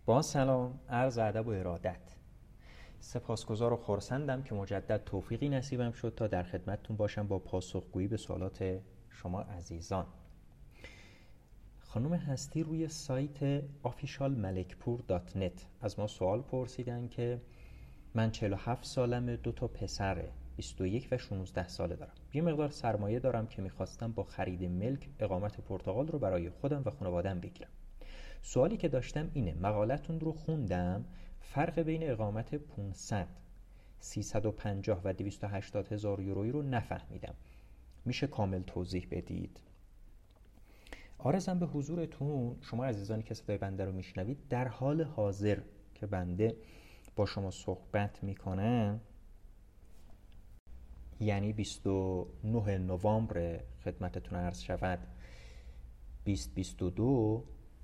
با سلام، عرض ادب و ارادت. سپاسگزار و خرسندم که مجدد توفیقی نصیبم شد تا در خدمتتون باشم با پاسخگویی به سوالات شما عزیزان. خانم هستی روی سایت officialmalekpur.net از ما سوال پرسیدن که من 47 سالمه، 2 تا پسره، 21 و 16 ساله دارم. یه مقدار سرمایه دارم که میخواستم با خرید ملک اقامت پرتغال رو برای خودم و خانواده‌ام بگیرم. سوالی که داشتم اینه، مقالتون رو خوندم، فرق بین اقامت 500 350 و 280 هزار یورویی رو نفهمیدم. میشه کامل توضیح بدید؟ عرضم به حضورتون شما عزیزانی که صدای بنده رو میشنوید، در حال حاضر که بنده با شما صحبت میکنم، یعنی 29 نوامبر خدمتتون عرض شود 2022،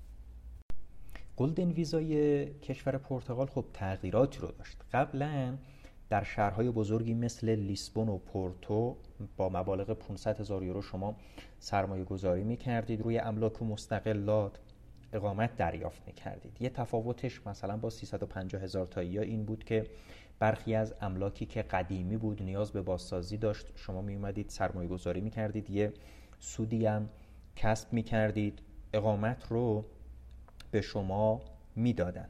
گلدن ویزای کشور پرتغال خب تغییراتی رو داشت. قبلا در شهرهای بزرگی مثل لیسبون و پورتو با مبالغ 500 هزار یورو شما سرمایه گذاری می کردید، روی املاک و مستقلات اقامت دریافت می کردید. یه تفاوتش مثلا با 350 هزار تایی این بود که برخی از املاکی که قدیمی بود نیاز به بازسازی داشت، شما می اومدید سرمایه گذاری می کردید، یه سودی هم کسب می کردید، اقامت رو به شما میدادن.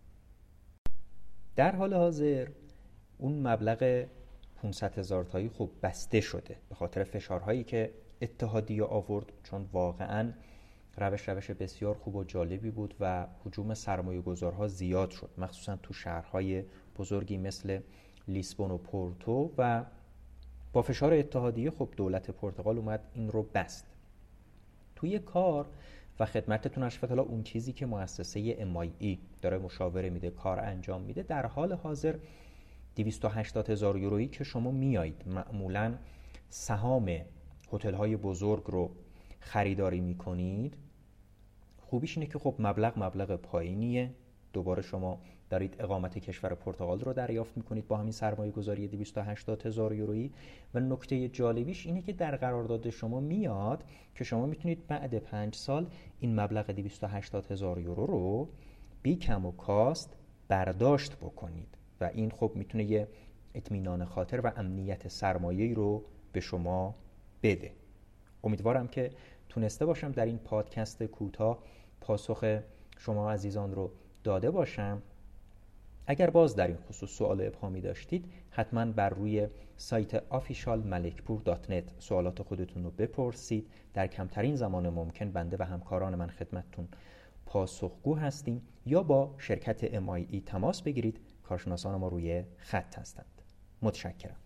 در حال حاضر اون مبلغ 500 هزار تایی خب بسته شده به خاطر فشارهایی که اتحادیه آورد، چون واقعا روش بسیار خوب و جالبی بود و هجوم سرمایه گذارها زیاد شد، مخصوصا تو شهرهای بزرگی مثل لیسبون و پورتو، و با فشار اتحادیه خب دولت پرتغال اومد این رو بست. توی کار و خدمتتون اشرف الله اون چیزی که مؤسسه MIE داره مشاوره میده، کار انجام میده، در حال حاضر 280 هزار یورویی که شما میایید معمولاً سهام هتل‌های بزرگ رو خریداری میکنید، خوبیش اینه که خب مبلغ پایینیه، دوباره شما دارید اقامت کشور پرتغال رو دریافت میکنید با همین سرمایه گذاری 280 هزار یورویی، و نکته جالبیش اینه که در قرارداد شما میاد که شما میتونید بعد 5 سال این مبلغ 280 هزار یورو رو بی کم و کاست برداشت بکنید و این خب میتونه یه اطمینان خاطر و امنیت سرمایه‌ای رو به شما بده. امیدوارم که تونسته باشم در این پادکست کوتاه پاسخ شما عزیزان رو داده باشم. اگر باز در این خصوص سوال ابهامی داشتید حتما بر روی سایت officialmalekpur.net سوالات خودتون رو بپرسید. در کمترین زمان ممکن بنده و همکاران من خدمتتون پاسخگو هستیم، یا با شرکت MIE تماس بگیرید، کارشناسان ما روی خط هستند. متشکرم.